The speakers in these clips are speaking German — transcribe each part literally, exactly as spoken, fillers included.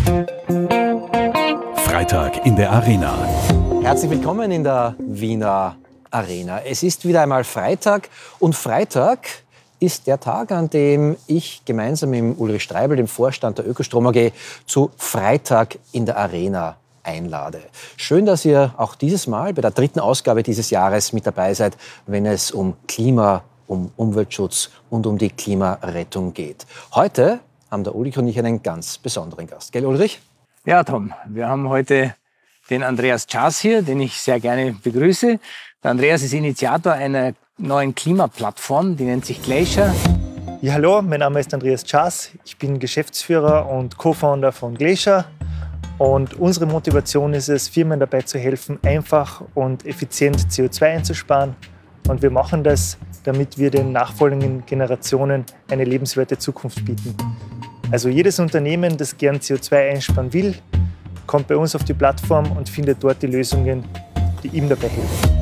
Freitag in der Arena. Herzlich willkommen in der Wiener Arena. Es ist wieder einmal Freitag und Freitag ist der Tag, an dem ich gemeinsam mit Ulrich Streibel, dem Vorstand der Ökostrom A G, zu Freitag in der Arena einlade. Schön, dass ihr auch dieses Mal bei der dritten Ausgabe dieses Jahres mit dabei seid, wenn es um Klima, um Umweltschutz und um die Klimarettung geht. Heute haben der Ulrich und ich einen ganz besonderen Gast. Gell, Ulrich? Ja, Tom, wir haben heute den Andreas Czas hier, den ich sehr gerne begrüße. Der Andreas ist Initiator einer neuen Klimaplattform, die nennt sich Glacier. Ja, hallo, mein Name ist Andreas Czas. Ich bin Geschäftsführer und Co-Founder von Glacier. Und unsere Motivation ist es, Firmen dabei zu helfen, einfach und effizient C O zwei einzusparen. Und wir machen das, damit wir den nachfolgenden Generationen eine lebenswerte Zukunft bieten. Also jedes Unternehmen, das gern C O zwei einsparen will, kommt bei uns auf die Plattform und findet dort die Lösungen, die ihm dabei helfen.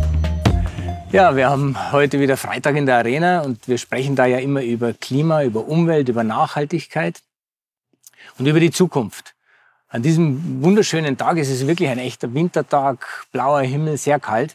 Ja, wir haben heute wieder Freitag in der Arena und wir sprechen da ja immer über Klima, über Umwelt, über Nachhaltigkeit und über die Zukunft. An diesem wunderschönen Tag ist es wirklich ein echter Wintertag, blauer Himmel, sehr kalt.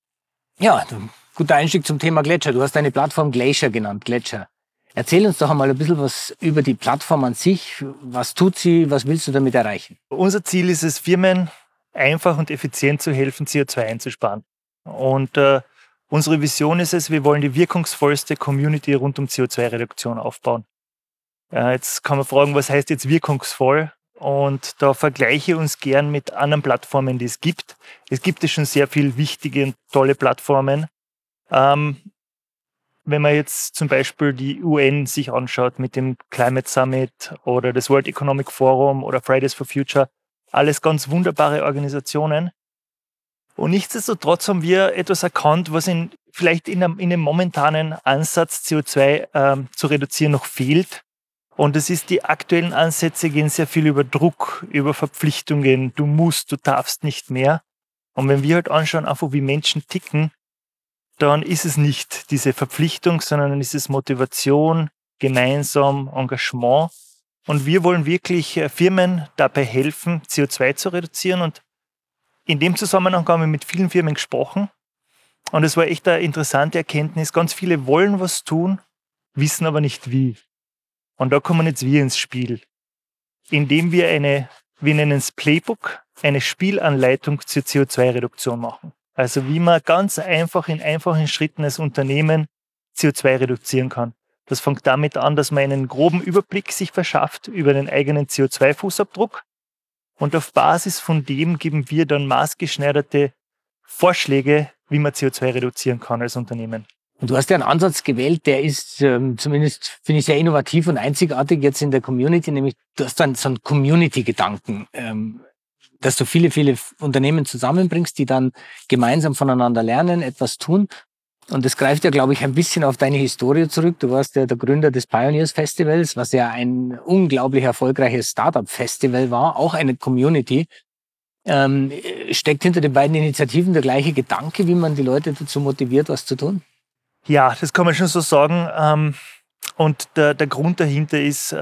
Ja, guter Einstieg zum Thema Gletscher. Du hast deine Plattform Glacier genannt, Gletscher. Erzähl uns doch einmal ein bisschen was über die Plattform an sich. Was tut sie? Was willst du damit erreichen? Unser Ziel ist es, Firmen einfach und effizient zu helfen, C O zwei einzusparen. Und äh, unsere Vision ist es, wir wollen die wirkungsvollste Community rund um C O zwei Reduktion aufbauen. Äh, jetzt kann man fragen, was heißt jetzt wirkungsvoll? Und da vergleiche ich uns gern mit anderen Plattformen, die es gibt. Es gibt ja schon sehr viele wichtige und tolle Plattformen. Ähm, Wenn man jetzt zum Beispiel die U N sich anschaut mit dem Climate Summit oder das World Economic Forum oder Fridays for Future, alles ganz wunderbare Organisationen. Und nichtsdestotrotz haben wir etwas erkannt, was in, vielleicht in einem, in dem momentanen Ansatz, C O zwei ähm, zu reduzieren, noch fehlt. Und das ist, die aktuellen Ansätze gehen sehr viel über Druck, über Verpflichtungen. Du musst, du darfst nicht mehr. Und wenn wir halt anschauen, einfach wie Menschen ticken, dann ist es nicht diese Verpflichtung, sondern dann ist es Motivation, gemeinsam, Engagement. Und wir wollen wirklich Firmen dabei helfen, C O zwei zu reduzieren. Und in dem Zusammenhang haben wir mit vielen Firmen gesprochen. Und es war echt eine interessante Erkenntnis. Ganz viele wollen was tun, wissen aber nicht wie. Und da kommen jetzt wir ins Spiel, indem wir eine, wir nennen es Playbook, eine Spielanleitung zur C O zwei Reduktion machen. Also wie man ganz einfach in einfachen Schritten als Unternehmen C O zwei reduzieren kann. Das fängt damit an, dass man einen groben Überblick sich verschafft über den eigenen C O zwei Fußabdruck. Und auf Basis von dem geben wir dann maßgeschneiderte Vorschläge, wie man C O zwei reduzieren kann als Unternehmen. Und du hast ja einen Ansatz gewählt, der ist ähm, zumindest, finde ich, sehr innovativ und einzigartig jetzt in der Community, nämlich du hast dann so einen Community-Gedanken, ähm, dass du viele, viele Unternehmen zusammenbringst, die dann gemeinsam voneinander lernen, etwas tun. Und das greift ja, glaube ich, ein bisschen auf deine Historie zurück. Du warst ja der Gründer des Pioneers Festivals, was ja ein unglaublich erfolgreiches Startup-Festival war, auch eine Community. Ähm, steckt hinter den beiden Initiativen der gleiche Gedanke, wie man die Leute dazu motiviert, was zu tun? Ja, das kann man schon so sagen. Und der, der Grund dahinter ist,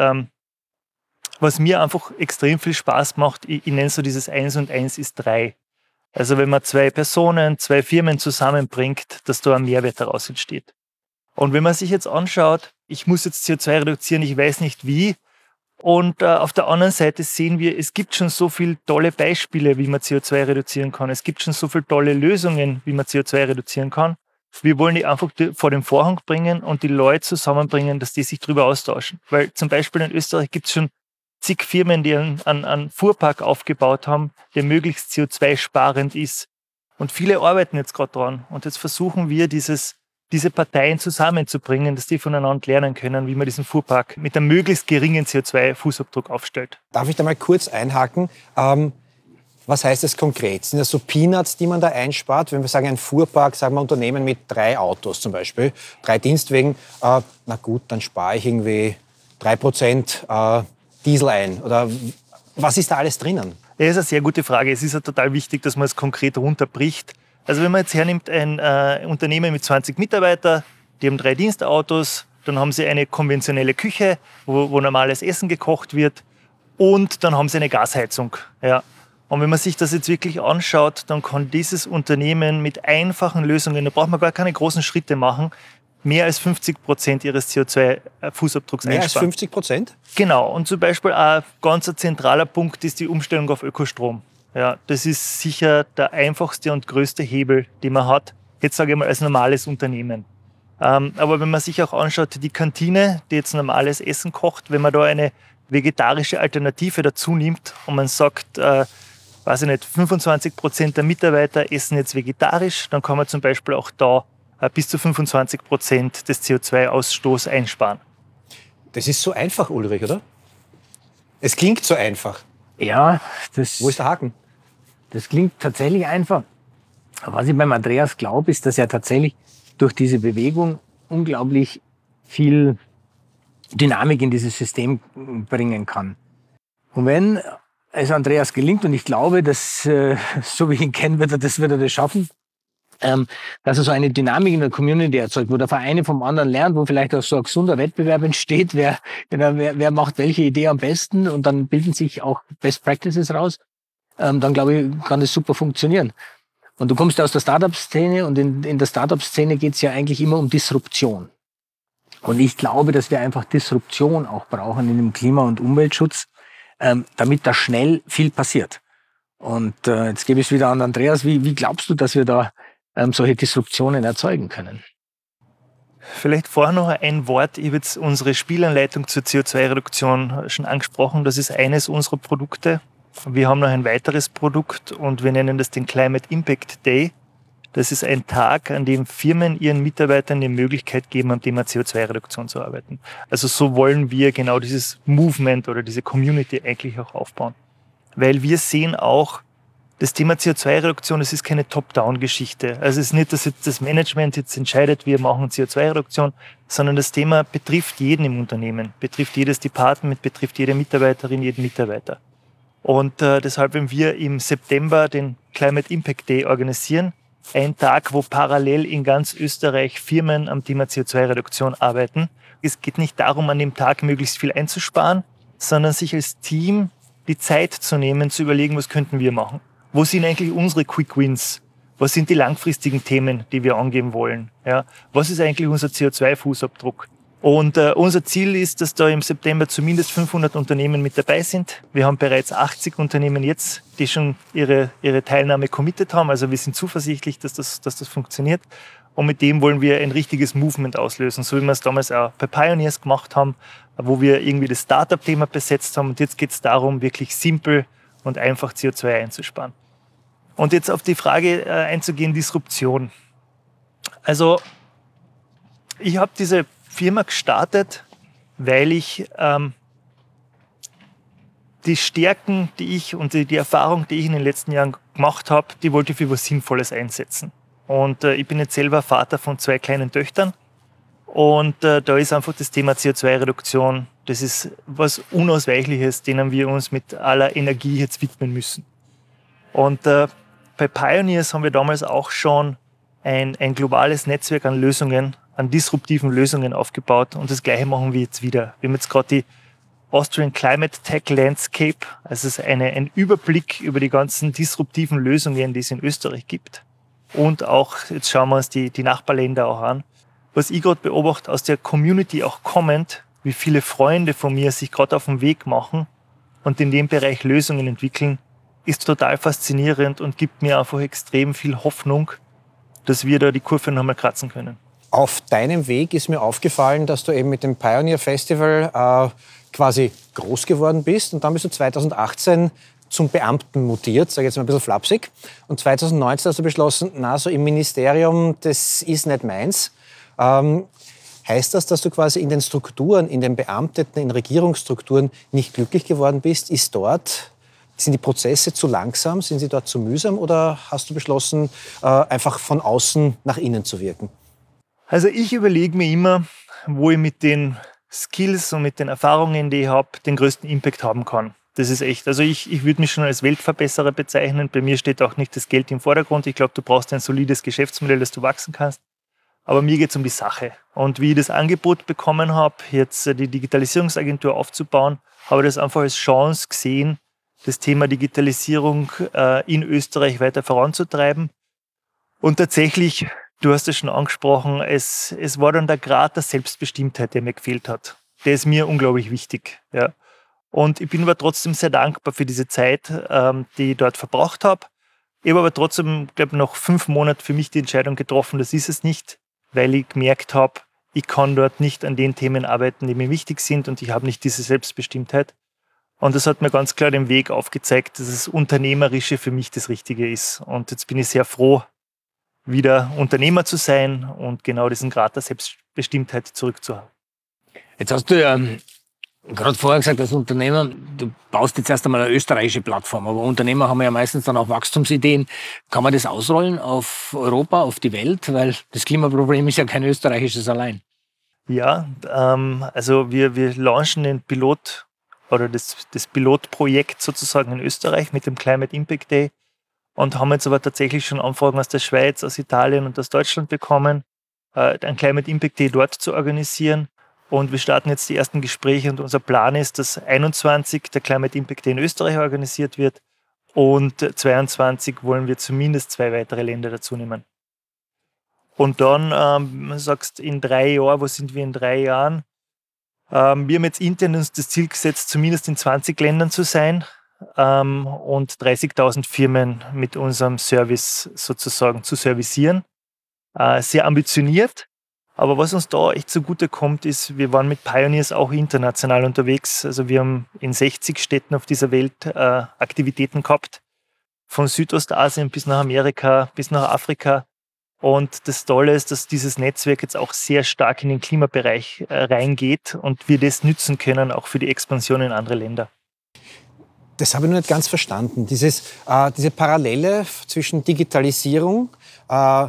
was mir einfach extrem viel Spaß macht, ich, ich nenne so dieses eins und eins ist drei. Also wenn man zwei Personen, zwei Firmen zusammenbringt, dass da ein Mehrwert daraus entsteht. Und wenn man sich jetzt anschaut, ich muss jetzt C O zwei reduzieren, ich weiß nicht wie. Und äh, auf der anderen Seite sehen wir, es gibt schon so viele tolle Beispiele, wie man C O zwei reduzieren kann. Es gibt schon so viele tolle Lösungen, wie man C O zwei reduzieren kann. Wir wollen die einfach vor den Vorhang bringen und die Leute zusammenbringen, dass die sich darüber austauschen. Weil zum Beispiel in Österreich gibt es schon zig Firmen, die einen, einen, einen Fuhrpark aufgebaut haben, der möglichst C O zwei sparend ist. Und viele arbeiten jetzt gerade dran. Und jetzt versuchen wir, dieses, diese Parteien zusammenzubringen, dass die voneinander lernen können, wie man diesen Fuhrpark mit einem möglichst geringen C O zwei Fußabdruck aufstellt. Darf ich da mal kurz einhaken? Ähm Was heißt das konkret? Sind das so Peanuts, die man da einspart? Wenn wir sagen, ein Fuhrpark, sagen wir Unternehmen mit drei Autos zum Beispiel, drei Dienstwegen, äh, na gut, dann spare ich irgendwie drei Prozent äh, Diesel ein. Oder was ist da alles drinnen? Das ist eine sehr gute Frage. Es ist ja total wichtig, dass man es konkret runterbricht. Also wenn man jetzt hernimmt, ein äh, Unternehmen mit zwanzig Mitarbeitern, die haben drei Dienstautos, dann haben sie eine konventionelle Küche, wo, wo normales Essen gekocht wird. und dann haben sie eine Gasheizung. Ja. Und wenn man sich das jetzt wirklich anschaut, dann kann dieses Unternehmen mit einfachen Lösungen, da braucht man gar keine großen Schritte machen, mehr als fünfzig Prozent ihres C O zwei Fußabdrucks Mehr einsparen. als fünfzig Prozent? Genau. Und zum Beispiel ein ganz zentraler Punkt ist die Umstellung auf Ökostrom. Ja, das ist sicher der einfachste und größte Hebel, den man hat, jetzt sage ich mal als normales Unternehmen. Ähm, aber wenn man sich auch anschaut, die Kantine, die jetzt normales Essen kocht, wenn man da eine vegetarische Alternative dazu nimmt und man sagt, äh, weiß ich nicht, fünfundzwanzig Prozent der Mitarbeiter essen jetzt vegetarisch, dann kann man zum Beispiel auch da äh, bis zu fünfundzwanzig Prozent des C O zwei Ausstoßes einsparen. Das ist so einfach, Ulrich, oder? Es klingt so einfach. Ja, das, Wo ist der Haken? das klingt tatsächlich einfach. Aber was ich beim Andreas glaube, ist, dass er tatsächlich durch diese Bewegung unglaublich viel Dynamik in dieses System bringen kann. Und wenn es Andreas gelingt, und ich glaube, dass, äh, so wie ich ihn kenne, wird er das, wird er das schaffen, ähm, dass er so eine Dynamik in der Community erzeugt, wo der Vereine vom anderen lernt, wo vielleicht auch so ein gesunder Wettbewerb entsteht, wer, wer, wer macht welche Idee am besten, und dann bilden sich auch Best Practices raus, ähm, dann glaube ich, kann das super funktionieren. Und du kommst aus der Startup-Szene, und in, in der Startup-Szene geht es ja eigentlich immer um Disruption. Und ich glaube, dass wir einfach Disruption auch brauchen in dem Klima- und Umweltschutz, ähm, damit da schnell viel passiert. Und äh, jetzt gebe ich es wieder an Andreas. Wie, wie glaubst du, dass wir da ähm, solche Disruptionen erzeugen können? Vielleicht vorher noch ein Wort. Ich habe jetzt unsere Spielanleitung zur C O zwei Reduktion schon angesprochen. Das ist eines unserer Produkte. Wir haben noch ein weiteres Produkt und wir nennen das den Climate Impact Day. Das ist ein Tag, an dem Firmen ihren Mitarbeitern die Möglichkeit geben, am Thema C O zwei Reduktion zu arbeiten. Also so wollen wir genau dieses Movement oder diese Community eigentlich auch aufbauen. Weil wir sehen auch, das Thema C O zwei Reduktion, das ist keine Top-Down-Geschichte. Also es ist nicht, dass jetzt das Management jetzt entscheidet, wir machen C O zwei Reduktion, sondern das Thema betrifft jeden im Unternehmen, betrifft jedes Department, betrifft jede Mitarbeiterin, jeden Mitarbeiter. Und äh, deshalb, wenn wir im September den Climate Impact Day organisieren, ein Tag, wo parallel in ganz Österreich Firmen am Thema C O zwei Reduktion arbeiten. Es geht nicht darum, an dem Tag möglichst viel einzusparen, sondern sich als Team die Zeit zu nehmen, zu überlegen, was könnten wir machen. Wo sind eigentlich unsere Quick Wins? Was sind die langfristigen Themen, die wir angehen wollen? Ja, was ist eigentlich unser C O zwei Fußabdruck? Und äh, unser Ziel ist, dass da im September zumindest fünfhundert Unternehmen mit dabei sind. Wir haben bereits achtzig Unternehmen jetzt, die schon ihre, ihre Teilnahme committed haben. Also wir sind zuversichtlich, dass das, dass das funktioniert. Und mit dem wollen wir ein richtiges Movement auslösen, so wie wir es damals auch bei Pioneers gemacht haben, wo wir irgendwie das Startup-Thema besetzt haben. Und jetzt geht es darum, wirklich simpel und einfach C O zwei einzusparen. Und jetzt auf die Frage äh, einzugehen, Disruption. Also ich habe diese Firma gestartet, weil ich ähm, die Stärken, die ich und die, die Erfahrung, die ich in den letzten Jahren gemacht habe, die wollte ich für was Sinnvolles einsetzen. Und äh, ich bin jetzt selber Vater von zwei kleinen Töchtern. Und äh, da ist einfach das Thema C O zwei Reduktion, das ist was Unausweichliches, denen wir uns mit aller Energie jetzt widmen müssen. Und äh, bei Pioneers haben wir damals auch schon ein, ein globales Netzwerk an Lösungen, an disruptiven Lösungen aufgebaut. Und das Gleiche machen wir jetzt wieder. Wir haben jetzt gerade die Austrian Climate Tech Landscape. Also es ist eine, ein Überblick über die ganzen disruptiven Lösungen, die es in Österreich gibt. Und auch, jetzt schauen wir uns die, die Nachbarländer auch an. Was ich gerade beobachte, aus der Community auch kommend, wie viele Freunde von mir sich gerade auf den Weg machen und in dem Bereich Lösungen entwickeln, ist total faszinierend und gibt mir einfach extrem viel Hoffnung, dass wir da die Kurve nochmal kratzen können. Auf deinem Weg ist mir aufgefallen, dass du eben mit dem Pioneer Festival äh, quasi groß geworden bist, und dann bist du zweitausendachtzehn zum Beamten mutiert, sage ich jetzt mal ein bisschen flapsig. Und zweitausendneunzehn hast du beschlossen, na, so im Ministerium, das ist nicht meins. Ähm, heißt das, dass du quasi in den Strukturen, in den Beamteten, in Regierungsstrukturen nicht glücklich geworden bist? Ist dort, sind die Prozesse zu langsam, sind sie dort zu mühsam, oder hast du beschlossen, äh, einfach von außen nach innen zu wirken? Also ich überlege mir immer, wo ich mit den Skills und mit den Erfahrungen, die ich habe, den größten Impact haben kann. Das ist echt. Also ich, ich würde mich schon als Weltverbesserer bezeichnen. Bei mir steht auch nicht das Geld im Vordergrund. Ich glaube, du brauchst ein solides Geschäftsmodell, dass du wachsen kannst. Aber mir geht es um die Sache. Und wie ich das Angebot bekommen habe, jetzt die Digitalisierungsagentur aufzubauen, habe ich das einfach als Chance gesehen, das Thema Digitalisierung äh, in Österreich weiter voranzutreiben. Und tatsächlich, du hast es schon angesprochen, es, es war dann der Grad der Selbstbestimmtheit, der mir gefehlt hat. Der ist mir unglaublich wichtig. Ja. Und ich bin aber trotzdem sehr dankbar für diese Zeit, ähm, die ich dort verbracht habe. Ich habe aber trotzdem, glaube ich, nach fünf Monaten für mich die Entscheidung getroffen, das ist es nicht, weil ich gemerkt habe, ich kann dort nicht an den Themen arbeiten, die mir wichtig sind und ich habe nicht diese Selbstbestimmtheit. Und das hat mir ganz klar den Weg aufgezeigt, dass das Unternehmerische für mich das Richtige ist. Und jetzt bin ich sehr froh, wieder Unternehmer zu sein und genau diesen Grad der Selbstbestimmtheit zurückzuhaben. Jetzt hast du ja gerade vorher gesagt, als Unternehmer, du baust jetzt erst einmal eine österreichische Plattform, aber Unternehmer haben ja meistens dann auch Wachstumsideen. Kann man das ausrollen auf Europa, auf die Welt? Weil das Klimaproblem ist ja kein österreichisches allein. Ja, ähm, also wir, wir launchen den Pilot oder das, das Pilotprojekt sozusagen in Österreich mit dem Climate Impact Day und haben jetzt aber tatsächlich schon Anfragen aus der Schweiz, aus Italien und aus Deutschland bekommen, äh, einen Climate Impact Day dort zu organisieren. Und wir starten jetzt die ersten Gespräche und unser Plan ist, dass einundzwanzig der Climate Impact Day in Österreich organisiert wird und zweiundzwanzig wollen wir zumindest zwei weitere Länder dazu nehmen. Und dann, ähm, du sagst, in drei Jahren, wo sind wir in drei Jahren? Ähm, wir haben jetzt intern uns das Ziel gesetzt, zumindest in zwanzig Ländern zu sein ähm, und dreißigtausend Firmen mit unserem Service sozusagen zu servicieren. Äh, sehr ambitioniert. Aber was uns da echt zugute kommt, ist, wir waren mit Pioneers auch international unterwegs. Also wir haben in sechzig Städten auf dieser Welt äh, Aktivitäten gehabt. Von Südostasien bis nach Amerika, bis nach Afrika. Und das Tolle ist, dass dieses Netzwerk jetzt auch sehr stark in den Klimabereich äh, reingeht und wir das nützen können, auch für die Expansion in andere Länder. Das habe ich noch nicht ganz verstanden. Dieses, äh, diese Parallele zwischen Digitalisierung, äh,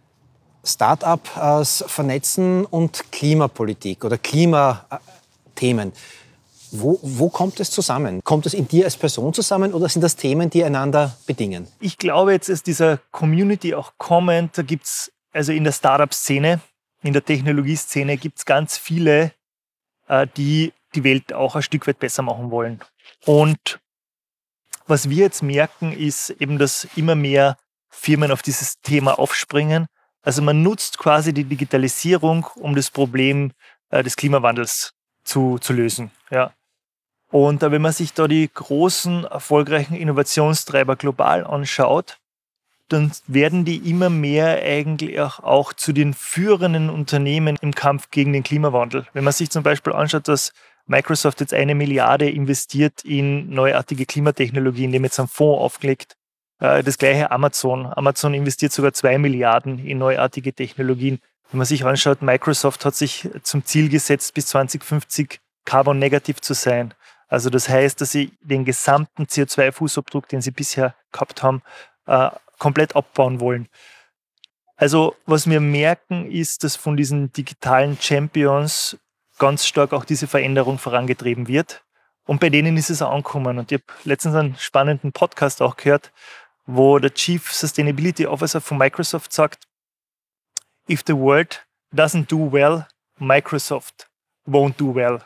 Start-ups vernetzen und Klimapolitik oder Klimathemen. Wo, wo kommt es zusammen? Kommt es in dir als Person zusammen oder sind das Themen, die einander bedingen? Ich glaube, jetzt ist dieser Community auch kommend. Da gibt es, also in der Startup-Szene, in der Technologieszene gibt es ganz viele, die die Welt auch ein Stück weit besser machen wollen. Und was wir jetzt merken, ist eben, dass immer mehr Firmen auf dieses Thema aufspringen. Also man nutzt quasi die Digitalisierung, um das Problem äh, des Klimawandels zu, zu lösen. Ja. Und äh, wenn man sich da die großen, erfolgreichen Innovationstreiber global anschaut, dann werden die immer mehr eigentlich auch, auch zu den führenden Unternehmen im Kampf gegen den Klimawandel. Wenn man sich zum Beispiel anschaut, dass Microsoft jetzt eine Milliarde investiert in neuartige Klimatechnologien, indem jetzt einen Fonds aufgelegt. Das gleiche Amazon. Amazon investiert sogar zwei Milliarden in neuartige Technologien. Wenn man sich anschaut, Microsoft hat sich zum Ziel gesetzt, bis zwanzig fünfzig carbon-negativ zu sein. Also das heißt, dass sie den gesamten C O zwei Fußabdruck, den sie bisher gehabt haben, äh, komplett abbauen wollen. Also was wir merken, ist, dass von diesen digitalen Champions ganz stark auch diese Veränderung vorangetrieben wird. Und bei denen ist es auch angekommen. Und ich habe letztens einen spannenden Podcast auch gehört, wo der Chief Sustainability Officer von Microsoft sagt, if the world doesn't do well, Microsoft won't do well.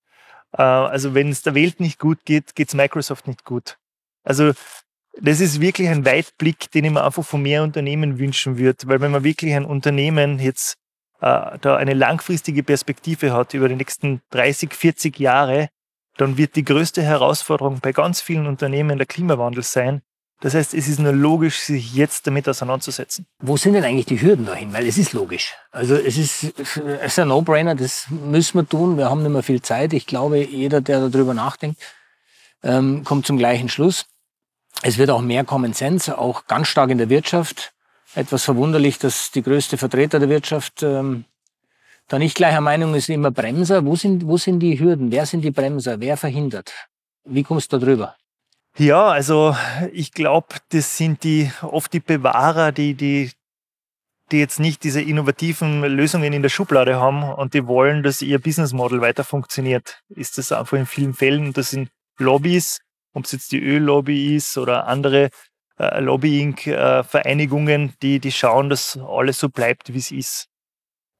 Also wenn es der Welt nicht gut geht, geht es Microsoft nicht gut. Also das ist wirklich ein Weitblick, den ich mir einfach von mehr Unternehmen wünschen würde. Weil wenn man wirklich ein Unternehmen jetzt äh, da eine langfristige Perspektive hat über die nächsten dreißig, vierzig Jahre, dann wird die größte Herausforderung bei ganz vielen Unternehmen der Klimawandel sein. Das heißt, es ist nur logisch, sich jetzt damit auseinanderzusetzen. Wo sind denn eigentlich die Hürden dahin? Weil es ist logisch. Also es ist, es ist ein No-Brainer, das müssen wir tun. Wir haben nicht mehr viel Zeit. Ich glaube, jeder, der darüber nachdenkt, ähm, kommt zum gleichen Schluss. Es wird auch mehr Common Sense, auch ganz stark in der Wirtschaft. Etwas verwunderlich, dass die größte Vertreter der Wirtschaft ähm, da nicht gleicher Meinung ist, immer Bremser. Wo sind, wo sind die Hürden? Wer sind die Bremser? Wer verhindert? Wie kommst du da drüber? Ja, also ich glaube, das sind die oft die Bewahrer, die, die, die jetzt nicht diese innovativen Lösungen in der Schublade haben und die wollen, dass ihr Business Model weiter funktioniert. Ist das einfach in vielen Fällen, das sind Lobbys, ob es jetzt die Öllobby ist oder andere äh, Lobbying-Vereinigungen, die, die schauen, dass alles so bleibt, wie es ist.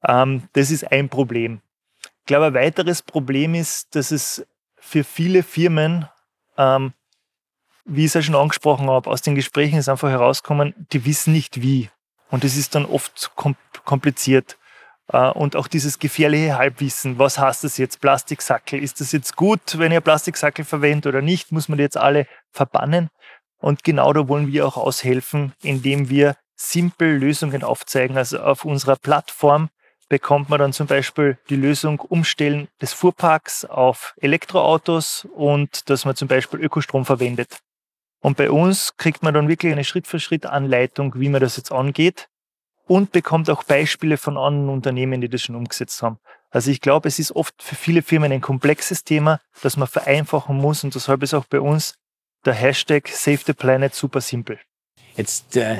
Ähm, das ist ein Problem. Ich glaube, ein weiteres Problem ist, dass es für viele Firmen, ähm, wie ich es ja schon angesprochen habe, aus den Gesprächen ist einfach herausgekommen, die wissen nicht wie. Und das ist dann oft kom- kompliziert. Äh, und auch dieses gefährliche Halbwissen, was heißt das jetzt, Plastiksackel? Ist das jetzt gut, wenn ihr Plastiksackel verwendet oder nicht? Muss man die jetzt alle verbannen? Und genau da wollen wir auch aushelfen, indem wir simpel Lösungen aufzeigen. Also auf unserer Plattform bekommt man dann zum Beispiel die Lösung Umstellen des Fuhrparks auf Elektroautos und dass man zum Beispiel Ökostrom verwendet. Und bei uns kriegt man dann wirklich eine Schritt-für-Schritt-Anleitung, wie man das jetzt angeht und bekommt auch Beispiele von anderen Unternehmen, die das schon umgesetzt haben. Also ich glaube, es ist oft für viele Firmen ein komplexes Thema, das man vereinfachen muss und deshalb ist auch bei uns der Hashtag Save the Planet super simpel. Jetzt äh,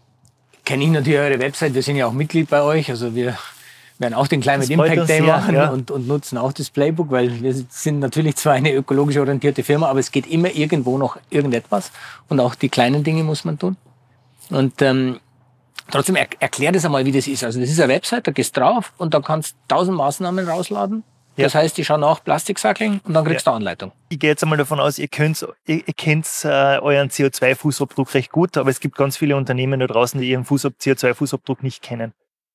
kenne ich natürlich eure Website, wir sind ja auch Mitglied bei euch, also wir werden auch den Climate Impact Day machen ja. und, und nutzen auch das Playbook, weil wir sind natürlich zwar eine ökologisch orientierte Firma, aber es geht immer irgendwo noch irgendetwas und auch die kleinen Dinge muss man tun. Und ähm, trotzdem er, erklär das einmal, wie das ist. Also das ist eine Website, da gehst drauf und da kannst du tausend Maßnahmen rausladen. Ja. Das heißt, ich schaue nach Plastiksackeln und dann kriegst du ja. eine Anleitung. Ich gehe jetzt einmal davon aus, ihr könnt, ihr, ihr kennt äh, euren C O zwei Fußabdruck recht gut, aber es gibt ganz viele Unternehmen da draußen, die ihren Fußab- C O zwei Fußabdruck nicht kennen.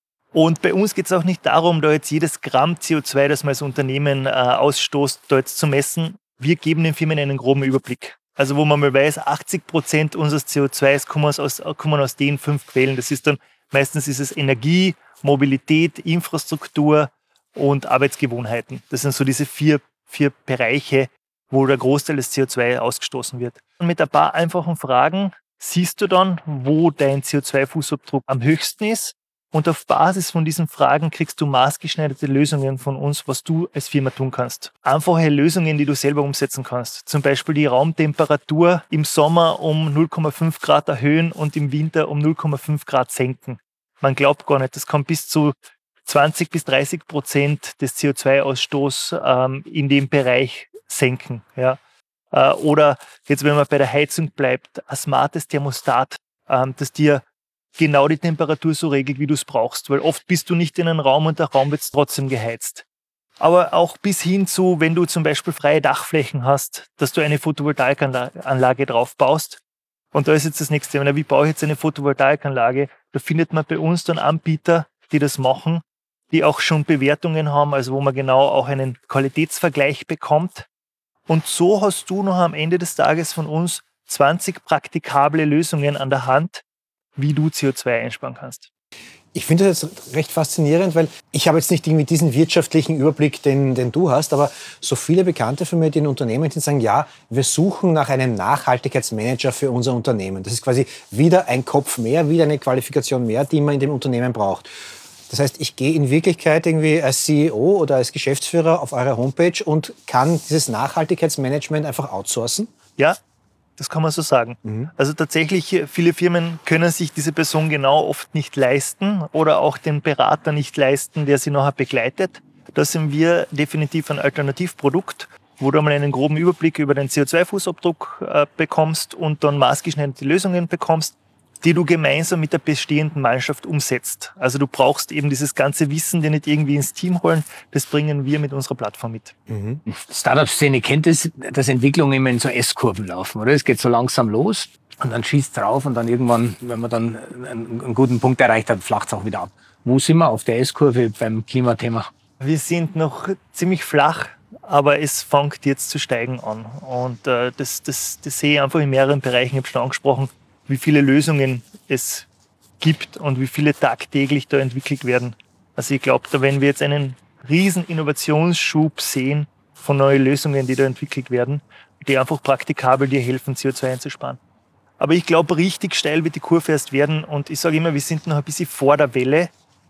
Und bei uns geht es auch nicht darum, da jetzt jedes Gramm C O zwei, das man als Unternehmen äh, ausstoßt, da jetzt zu messen. Wir geben den Firmen einen groben Überblick. Also wo man mal weiß, achtzig Prozent unseres C O zwei kommen aus, kommen aus den fünf Quellen. Das ist dann, meistens ist es Energie, Mobilität, Infrastruktur und Arbeitsgewohnheiten. Das sind so diese vier, vier Bereiche, wo der Großteil des C O zwei ausgestoßen wird. Und mit ein paar einfachen Fragen siehst du dann, wo dein C O zwei Fußabdruck am höchsten ist. Und auf Basis von diesen Fragen kriegst du maßgeschneiderte Lösungen von uns, was du als Firma tun kannst. Einfache Lösungen, die du selber umsetzen kannst. Zum Beispiel die Raumtemperatur im Sommer um null Komma fünf Grad erhöhen und im Winter um null Komma fünf Grad senken. Man glaubt gar nicht, das kann bis zu zwanzig bis dreißig Prozent des C O zwei Ausstoßes ähm, in dem Bereich senken. Ja. Äh, oder jetzt, wenn man bei der Heizung bleibt, ein smartes Thermostat, ähm, das dir genau die Temperatur so regelt, wie du es brauchst. Weil oft bist du nicht in einem Raum und der Raum wird trotzdem geheizt. Aber auch bis hin zu, wenn du zum Beispiel freie Dachflächen hast, dass du eine Photovoltaikanlage drauf baust. Und da ist jetzt das nächste Thema, wie baue ich jetzt eine Photovoltaikanlage? Da findet man bei uns dann Anbieter, die das machen, die auch schon Bewertungen haben, also wo man genau auch einen Qualitätsvergleich bekommt. Und so hast du noch am Ende des Tages von uns zwanzig praktikable Lösungen an der Hand, wie du C O zwei einsparen kannst. Ich finde das jetzt recht faszinierend, weil ich habe jetzt nicht irgendwie diesen wirtschaftlichen Überblick, den, den du hast, aber so viele Bekannte von mir, die in Unternehmen sind, sagen, ja, wir suchen nach einem Nachhaltigkeitsmanager für unser Unternehmen. Das ist quasi wieder ein Kopf mehr, wieder eine Qualifikation mehr, die man in dem Unternehmen braucht. Das heißt, ich gehe in Wirklichkeit irgendwie als C E O oder als Geschäftsführer auf eure Homepage und kann dieses Nachhaltigkeitsmanagement einfach outsourcen? Ja, das kann man so sagen. Mhm. Also tatsächlich, viele Firmen können sich diese Person genau oft nicht leisten oder auch den Berater nicht leisten, der sie nachher begleitet. Da sind wir definitiv ein Alternativprodukt, wo du mal einen groben Überblick über den C O zwei Fußabdruck äh, bekommst und dann maßgeschneiderte Lösungen bekommst, die du gemeinsam mit der bestehenden Mannschaft umsetzt. Also du brauchst eben dieses ganze Wissen, dir nicht irgendwie ins Team holen, das bringen wir mit unserer Plattform mit. Mhm. Startup-Szene kennt es, dass Entwicklungen immer in so S-Kurven laufen, oder? Es geht so langsam los und dann schießt es drauf und dann irgendwann, wenn man dann einen, einen guten Punkt erreicht hat, flacht es auch wieder ab. Wo sind wir auf der S-Kurve beim Klimathema? Wir sind noch ziemlich flach, aber es fängt jetzt zu steigen an. Und äh, das, das, das sehe ich einfach in mehreren Bereichen. Ich habe schon angesprochen, wie viele Lösungen es gibt und wie viele tagtäglich da entwickelt werden. Also ich glaube, da wenn wir jetzt einen riesen Innovationsschub sehen von neuen Lösungen, die da entwickelt werden, die einfach praktikabel dir helfen, C O zwei einzusparen. Aber ich glaube, richtig steil wird die Kurve erst werden und ich sage immer, wir sind noch ein bisschen vor der Welle,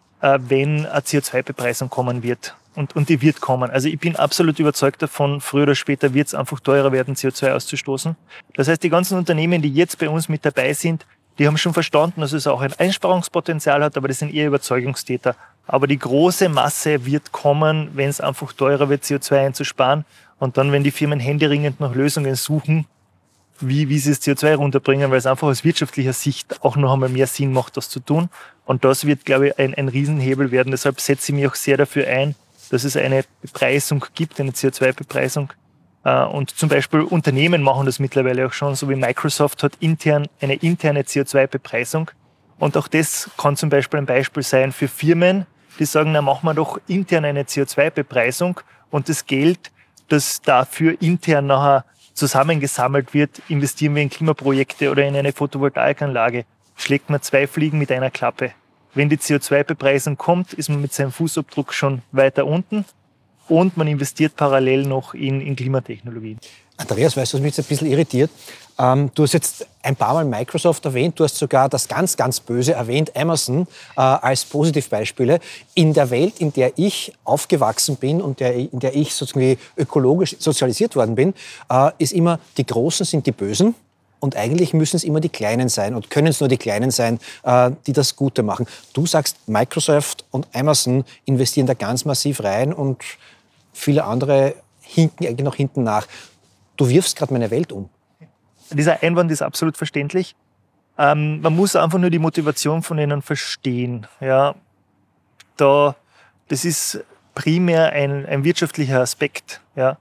wenn eine C O zwei Bepreisung kommen wird. Und, und die wird kommen. Also ich bin absolut überzeugt davon, früher oder später wird es einfach teurer werden, C O zwei auszustoßen. Das heißt, die ganzen Unternehmen, die jetzt bei uns mit dabei sind, die haben schon verstanden, dass es auch ein Einsparungspotenzial hat, aber das sind eher Überzeugungstäter. Aber die große Masse wird kommen, wenn es einfach teurer wird, C O zwei einzusparen. Und dann, wenn die Firmen händeringend nach Lösungen suchen, wie, wie sie das C O zwei runterbringen, weil es einfach aus wirtschaftlicher Sicht auch noch einmal mehr Sinn macht, das zu tun. Und das wird, glaube ich, ein, ein Riesenhebel werden. Deshalb setze ich mich auch sehr dafür ein, dass es eine Bepreisung gibt, eine C O zwei Bepreisung. Und zum Beispiel Unternehmen machen das mittlerweile auch schon, so wie Microsoft hat intern eine interne C O zwei Bepreisung. Und auch das kann zum Beispiel ein Beispiel sein für Firmen, die sagen, na, machen wir doch intern eine C O zwei Bepreisung und das Geld, das dafür intern nachher zusammengesammelt wird, investieren wir in Klimaprojekte oder in eine Photovoltaikanlage, schlägt man zwei Fliegen mit einer Klappe. Wenn die C O zwei Bepreisung kommt, ist man mit seinem Fußabdruck schon weiter unten und man investiert parallel noch in, in Klimatechnologien. Andreas, weißt du, was mich jetzt ein bisschen irritiert? Ähm, du hast jetzt ein paar Mal Microsoft erwähnt, du hast sogar das ganz, ganz Böse erwähnt, Amazon, äh, als Positivbeispiele. In der Welt, in der ich aufgewachsen bin und der, in der ich sozusagen ökologisch sozialisiert worden bin, äh, ist immer, die Großen sind die Bösen und eigentlich müssen es immer die Kleinen sein und können es nur die Kleinen sein, äh, die das Gute machen. Du sagst, Microsoft und Amazon investieren da ganz massiv rein und viele andere hinken eigentlich noch hinten nach. Du wirfst gerade meine Welt um. Dieser Einwand ist absolut verständlich. Ähm, man muss einfach nur die Motivation von ihnen verstehen. Ja, da, das ist primär ein, ein wirtschaftlicher Aspekt. Ja.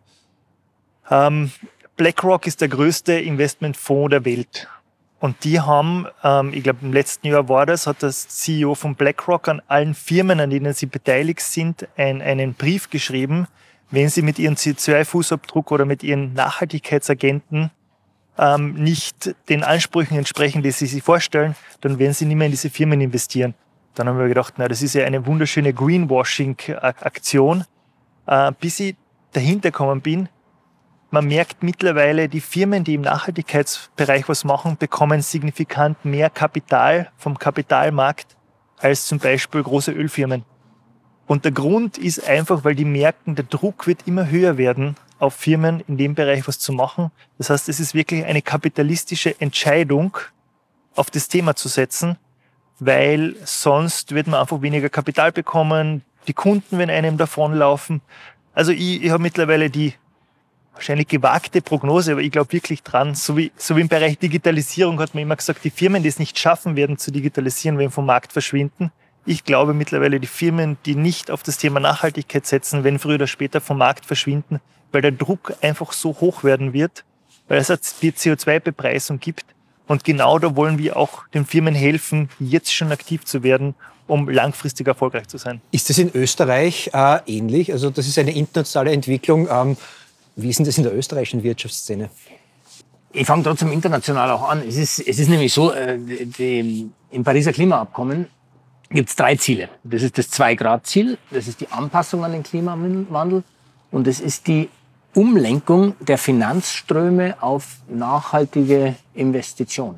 Ähm, BlackRock ist der größte Investmentfonds der Welt. Und die haben, ähm, ich glaube im letzten Jahr war das, hat das C E O von BlackRock an allen Firmen, an denen sie beteiligt sind, ein, einen Brief geschrieben, wenn sie mit ihrem C O zwei Fußabdruck oder mit ihren Nachhaltigkeitsagenten ähm, nicht den Ansprüchen entsprechen, die sie sich vorstellen, dann werden sie nicht mehr in diese Firmen investieren. Dann haben wir gedacht, na, das ist ja eine wunderschöne Greenwashing-Aktion. Äh, bis ich dahinter gekommen bin, man merkt mittlerweile, die Firmen, die im Nachhaltigkeitsbereich was machen, bekommen signifikant mehr Kapital vom Kapitalmarkt als zum Beispiel große Ölfirmen. Und der Grund ist einfach, weil die merken, der Druck wird immer höher werden, auf Firmen in dem Bereich was zu machen. Das heißt, es ist wirklich eine kapitalistische Entscheidung, auf das Thema zu setzen, weil sonst wird man einfach weniger Kapital bekommen, die Kunden werden einem davonlaufen. Also ich, ich habe mittlerweile die wahrscheinlich gewagte Prognose, aber ich glaube wirklich dran, so wie, so wie im Bereich Digitalisierung hat man immer gesagt, die Firmen, die es nicht schaffen werden zu digitalisieren, werden vom Markt verschwinden. Ich glaube mittlerweile, die Firmen, die nicht auf das Thema Nachhaltigkeit setzen, werden früher oder später vom Markt verschwinden, weil der Druck einfach so hoch werden wird, weil es die C O zwei Bepreisung gibt. Und genau da wollen wir auch den Firmen helfen, jetzt schon aktiv zu werden, um langfristig erfolgreich zu sein. Ist das in Österreich äh, ähnlich? Also das ist eine internationale Entwicklung. Ähm, wie ist denn das in der österreichischen Wirtschaftsszene? Ich fange trotzdem international auch an. Es ist, es ist nämlich so, äh, die, im Pariser Klimaabkommen gibt es drei Ziele. Das ist das Zwei-Grad-Ziel, das ist die Anpassung an den Klimawandel und das ist die Umlenkung der Finanzströme auf nachhaltige Investitionen.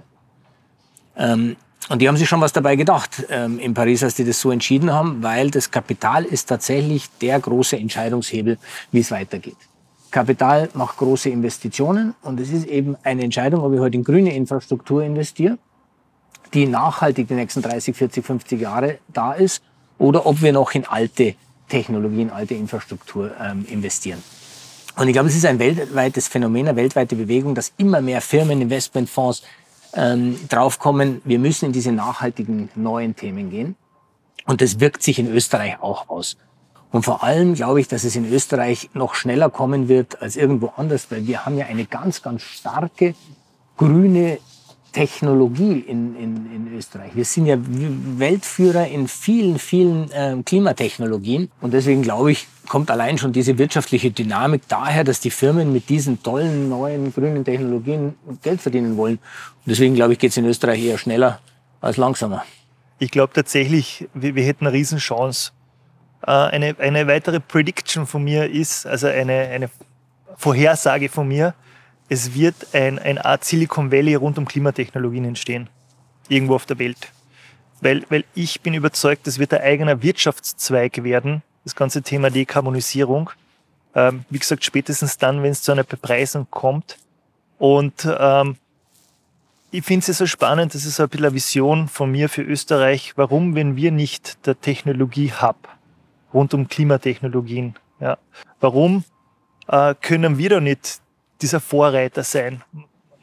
Ähm, und die haben sich schon was dabei gedacht ähm, in Paris, als die das so entschieden haben, weil das Kapital ist tatsächlich der große Entscheidungshebel, wie es weitergeht. Kapital macht große Investitionen und es ist eben eine Entscheidung, ob ich heute in grüne Infrastruktur investiere, die nachhaltig die nächsten dreißig, vierzig, fünfzig Jahre da ist, oder ob wir noch in alte Technologien, alte Infrastruktur ähm, investieren. Und ich glaube, es ist ein weltweites Phänomen, eine weltweite Bewegung, dass immer mehr Firmen, Investmentfonds ähm, draufkommen, wir müssen in diese nachhaltigen neuen Themen gehen. Und das wirkt sich in Österreich auch aus. Und vor allem glaube ich, dass es in Österreich noch schneller kommen wird als irgendwo anders, weil wir haben ja eine ganz, ganz starke grüne Technologie in, in, in Österreich. Wir sind ja Weltführer in vielen, vielen äh, Klimatechnologien. Und deswegen glaube ich, kommt allein schon diese wirtschaftliche Dynamik daher, dass die Firmen mit diesen tollen, neuen, grünen Technologien Geld verdienen wollen. Und deswegen glaube ich, geht es in Österreich eher schneller als langsamer. Ich glaube tatsächlich, wir, wir hätten eine Riesenchance. Äh, eine, eine weitere Prediction von mir ist, also eine, eine Vorhersage von mir, es wird ein, eine Art Silicon Valley rund um Klimatechnologien entstehen. Irgendwo auf der Welt. Weil, weil ich bin überzeugt, das wird ein eigener Wirtschaftszweig werden, das ganze Thema Dekarbonisierung. Ähm, wie gesagt, spätestens dann, wenn es zu einer Bepreisung kommt. Und ähm, ich finde es so spannend, das ist so ein bisschen eine Vision von mir für Österreich. Warum, wenn wir nicht der Technologie-Hub rund um Klimatechnologien, ja, warum äh, können wir da nicht dieser Vorreiter sein?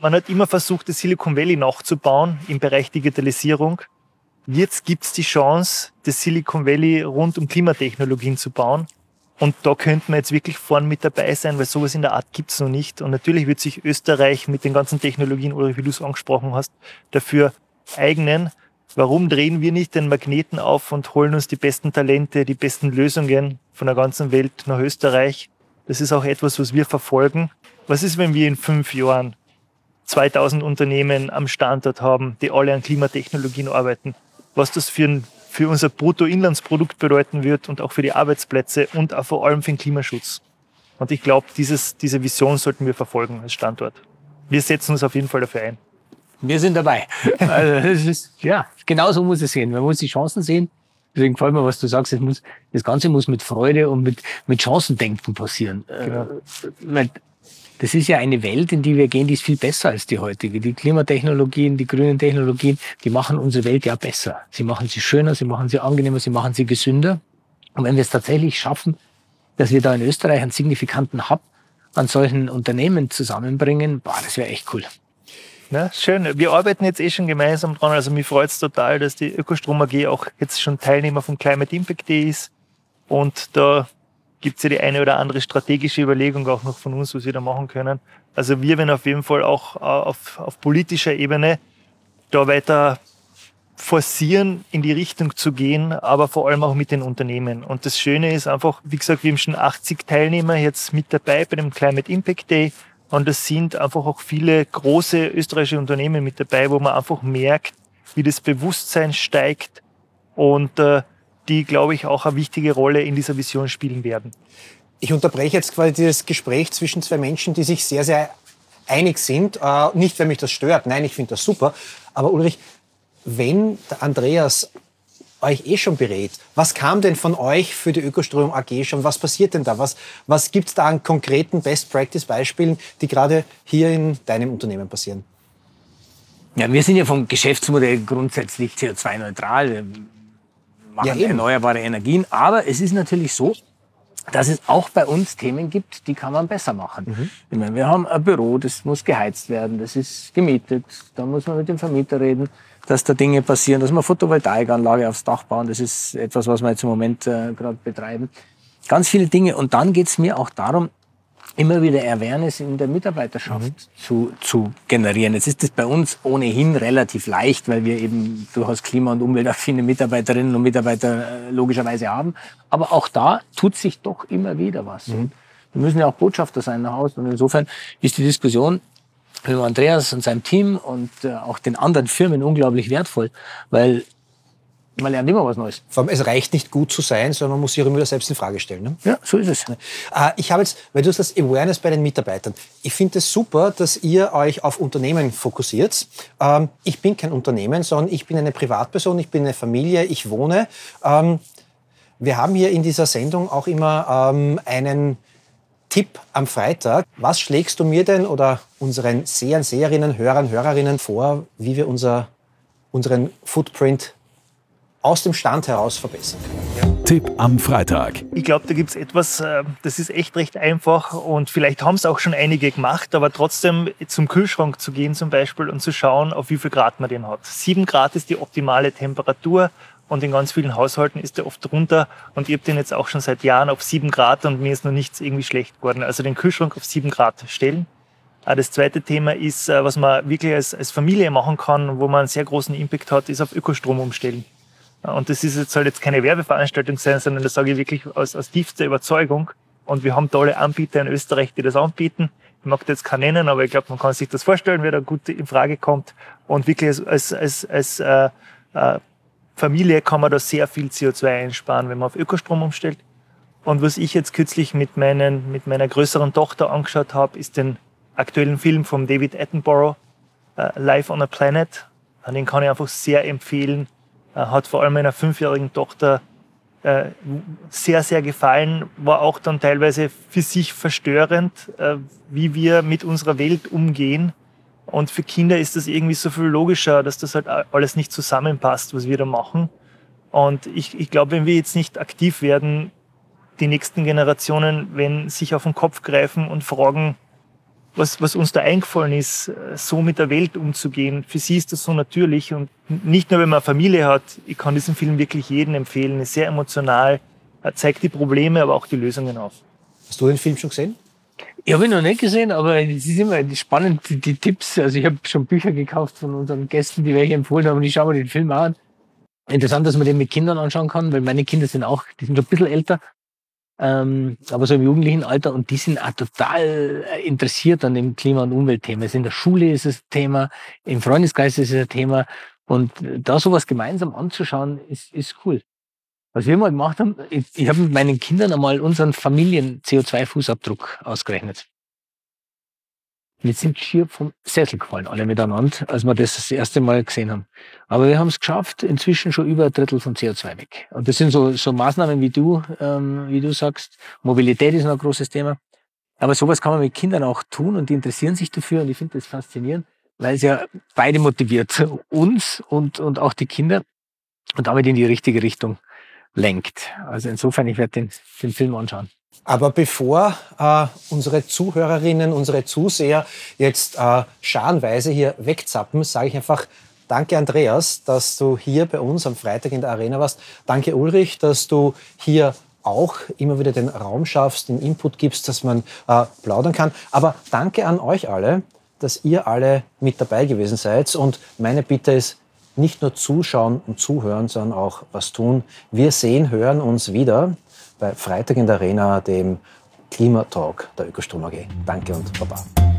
man hat immer versucht, das Silicon Valley nachzubauen im Bereich Digitalisierung. Jetzt gibt es die Chance, das Silicon Valley rund um Klimatechnologien zu bauen. Und da könnten wir jetzt wirklich vorne mit dabei sein, weil sowas in der Art gibt es noch nicht. Und natürlich wird sich Österreich mit den ganzen Technologien, oder wie du es angesprochen hast, dafür eignen. Warum drehen wir nicht den Magneten auf und holen uns die besten Talente, die besten Lösungen von der ganzen Welt nach Österreich? Das ist auch etwas, was wir verfolgen. Was ist, wenn wir in fünf Jahren zweitausend Unternehmen am Standort haben, die alle an Klimatechnologien arbeiten? Was das für, ein, für unser Bruttoinlandsprodukt bedeuten wird und auch für die Arbeitsplätze und auch vor allem für den Klimaschutz. Und ich glaube, dieses, diese Vision sollten wir verfolgen als Standort. Wir setzen uns auf jeden Fall dafür ein. Wir sind dabei. Also das ist, ja, genau so muss es sehen. Man muss die Chancen sehen. Deswegen gefällt mir, was du sagst. Es muss, das Ganze muss mit Freude und mit, mit Chancendenken passieren. Genau. Äh, das ist ja eine Welt, in die wir gehen, die ist viel besser als die heutige. Die Klimatechnologien, die grünen Technologien, die machen unsere Welt ja besser. Sie machen sie schöner, sie machen sie angenehmer, sie machen sie gesünder. Und wenn wir es tatsächlich schaffen, dass wir da in Österreich einen signifikanten Hub an solchen Unternehmen zusammenbringen, boah, das wäre echt cool. Ja, schön. Wir arbeiten jetzt eh schon gemeinsam dran. Also mich freut es total, dass die Ökostrom A G auch jetzt schon Teilnehmer vom Climate Impact Day ist. Und da gibt es ja die eine oder andere strategische Überlegung auch noch von uns, was wir da machen können. Also wir werden auf jeden Fall auch auf, auf politischer Ebene da weiter forcieren, in die Richtung zu gehen, aber vor allem auch mit den Unternehmen. Und das Schöne ist einfach, wie gesagt, wir haben schon achtzig Teilnehmer jetzt mit dabei bei dem Climate Impact Day. Und es sind einfach auch viele große österreichische Unternehmen mit dabei, wo man einfach merkt, wie das Bewusstsein steigt und äh, die, glaube ich, auch eine wichtige Rolle in dieser Vision spielen werden. Ich unterbreche jetzt quasi dieses Gespräch zwischen zwei Menschen, die sich sehr, sehr einig sind. Äh, nicht, weil mich das stört, nein, ich finde das super. Aber Ulrich, wenn der Andreas euch eh schon berät, was kam denn von euch für die Ökostrom A G schon? Was passiert denn da? Was, was gibt es da an konkreten Best-Practice-Beispielen, die gerade hier in deinem Unternehmen passieren? Ja, wir sind ja vom Geschäftsmodell grundsätzlich C O zwei neutral. Wir machen Ja, eben. erneuerbare Energien. Aber es ist natürlich so, dass es auch bei uns Themen gibt, die kann man besser machen. Mhm. Ich meine, wir haben ein Büro, das muss geheizt werden, das ist gemietet, da muss man mit dem Vermieter reden, dass da Dinge passieren, dass wir Photovoltaikanlage aufs Dach bauen, das ist etwas, was wir jetzt im Moment äh, gerade betreiben. Ganz viele Dinge. Und dann geht es mir auch darum, immer wieder Awareness in der Mitarbeiterschaft mhm. zu, zu generieren. Jetzt ist das bei uns ohnehin relativ leicht, weil wir eben durchaus klima- und umweltaffine Mitarbeiterinnen und Mitarbeiter äh, logischerweise haben. Aber auch da tut sich doch immer wieder was. Mhm. Wir müssen ja auch Botschafter sein nach Hause. Und insofern ist die Diskussion mit Andreas und seinem Team und äh, auch den anderen Firmen unglaublich wertvoll, weil man lernt immer was Neues. Vor allem, es reicht nicht gut zu sein, sondern man muss sich auch immer wieder selbst in Frage stellen. Ne? Ja, so ist es. Äh, ich habe jetzt, weil du hast das Awareness bei den Mitarbeitern. Ich finde es super, dass ihr euch auf Unternehmen fokussiert. Ähm, ich bin kein Unternehmen, sondern ich bin eine Privatperson, ich bin eine Familie, ich wohne. Ähm, wir haben hier in dieser Sendung auch immer ähm, einen Tipp am Freitag. Was schlägst du mir denn oder unseren Sehern, Seherinnen, Hörern, Hörerinnen vor, wie wir unser, unseren Footprint aus dem Stand heraus verbessern können? Ja. Tipp am Freitag. Ich glaube, da gibt es etwas, das ist echt recht einfach und vielleicht haben es auch schon einige gemacht, aber trotzdem zum Kühlschrank zu gehen zum Beispiel und zu schauen, auf wie viel Grad man den hat. Sieben Grad ist die optimale Temperatur. Und in ganz vielen Haushalten ist der oft drunter. Und ich habe den jetzt auch schon seit Jahren auf sieben Grad und mir ist noch nichts irgendwie schlecht geworden. Also den Kühlschrank auf sieben Grad stellen. Das zweite Thema ist, was man wirklich als, als Familie machen kann, wo man einen sehr großen Impact hat, ist auf Ökostrom umstellen. Und das ist jetzt, soll jetzt keine Werbeveranstaltung sein, sondern das sage ich wirklich aus, aus tiefster Überzeugung. Und wir haben tolle Anbieter in Österreich, die das anbieten. Ich mag das jetzt keinen nennen, aber ich glaube, man kann sich das vorstellen, wer da gut in Frage kommt. Und wirklich als, als, als, als äh, äh, Familie kann man da sehr viel C O zwei einsparen, wenn man auf Ökostrom umstellt. Und was ich jetzt kürzlich mit, meinen, mit meiner größeren Tochter angeschaut habe, ist den aktuellen Film von David Attenborough, uh, Life on a Planet. Und den kann ich einfach sehr empfehlen. Uh, hat vor allem meiner fünfjährigen Tochter uh, sehr, sehr gefallen. War auch dann teilweise für sich verstörend, uh, wie wir mit unserer Welt umgehen. Und für Kinder ist das irgendwie so viel logischer, dass das halt alles nicht zusammenpasst, was wir da machen. Und ich, ich glaube, wenn wir jetzt nicht aktiv werden, die nächsten Generationen, wenn sich auf den Kopf greifen und fragen, was, was uns da eingefallen ist, so mit der Welt umzugehen. Für sie ist das so natürlich und nicht nur, wenn man eine Familie hat. Ich kann diesen Film wirklich jedem empfehlen. Er ist sehr emotional, er zeigt die Probleme, aber auch die Lösungen auf. Hast du den Film schon gesehen? Ich habe ihn noch nicht gesehen, aber es ist immer spannend, die, die Tipps. Also ich habe schon Bücher gekauft von unseren Gästen, die welche empfohlen haben, und ich schaue mir den Film an. Interessant, dass man den mit Kindern anschauen kann, weil meine Kinder sind auch, die sind schon ein bisschen älter, ähm, aber so im jugendlichen Alter, und die sind auch total interessiert an dem Klima- und Umweltthema. Also in der Schule ist es ein Thema, im Freundeskreis ist es ein Thema, und da sowas gemeinsam anzuschauen, ist, ist cool. Was wir mal gemacht haben, ich, ich habe mit meinen Kindern einmal unseren Familien-C O zwei Fußabdruck ausgerechnet. Wir sind schier vom Sessel gefallen, alle miteinander, als wir das das erste Mal gesehen haben. Aber wir haben es geschafft, inzwischen schon über ein Drittel von C O zwei weg. Und das sind so, so Maßnahmen, wie du, ähm, wie du sagst. Mobilität ist noch ein großes Thema. Aber sowas kann man mit Kindern auch tun, und die interessieren sich dafür, und ich finde das faszinierend, weil es ja beide motiviert, uns und, und auch die Kinder, und damit in die richtige Richtung lenkt. Also insofern, ich werde den, den Film anschauen. Aber bevor äh, unsere Zuhörerinnen, unsere Zuseher jetzt äh, scharenweise hier wegzappen, sage ich einfach danke, Andreas, dass du hier bei uns am Freitag in der Arena warst. Danke, Ulrich, dass du hier auch immer wieder den Raum schaffst, den Input gibst, dass man äh, plaudern kann. Aber danke an euch alle, dass ihr alle mit dabei gewesen seid. Und meine Bitte ist, nicht nur zuschauen und zuhören, sondern auch was tun. Wir sehen, hören uns wieder bei Freitag in der Arena, dem Klimatalk der Ökostrom A G. Danke und Baba.